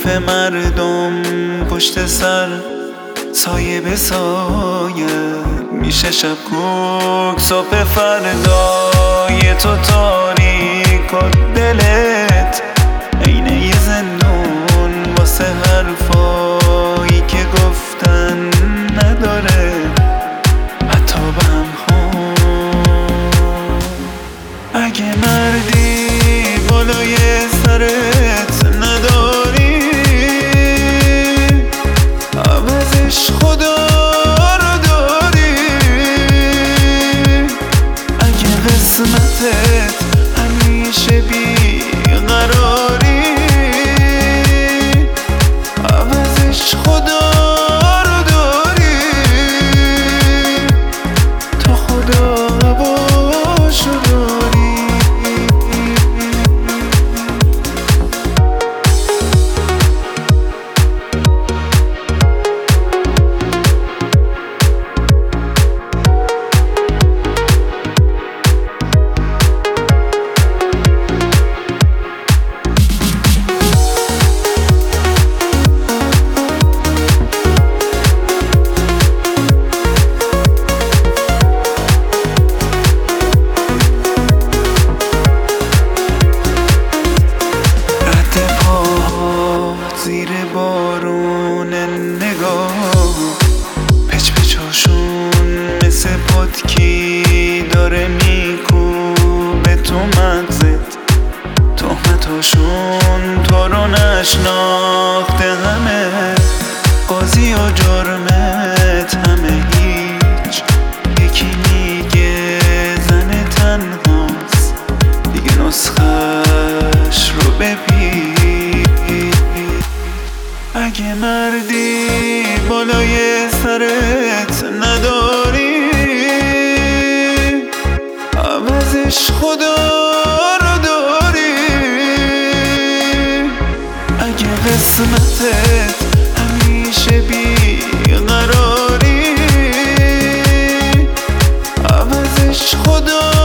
عرف مردم پشت سر سایه به سایه میشه شب کوک صبح فردای تو تاریک و دلت عینه یه زندون واسه حرفایی که گفتن نداره حتی به هم اگه مردی بالای سرت نداری عوضش خدا رو داری اگه قسمتت همیشه بیقراری عوضش خدا رو داری تا خدا هواشو داری زیر بارون نگاه پچ پچاشون مثل پتکی داره میکوبه تو مغزت تهمتاشون تو رو نشناخته همه قاضی و جرمت همه هیچ یکی میگه زن تنهاست دیگه نسخش رو ببین اگه مردی بالای سرت نداری عوضش خدا رو داری اگه قسمتت همیشه بیقراری عوضش خدا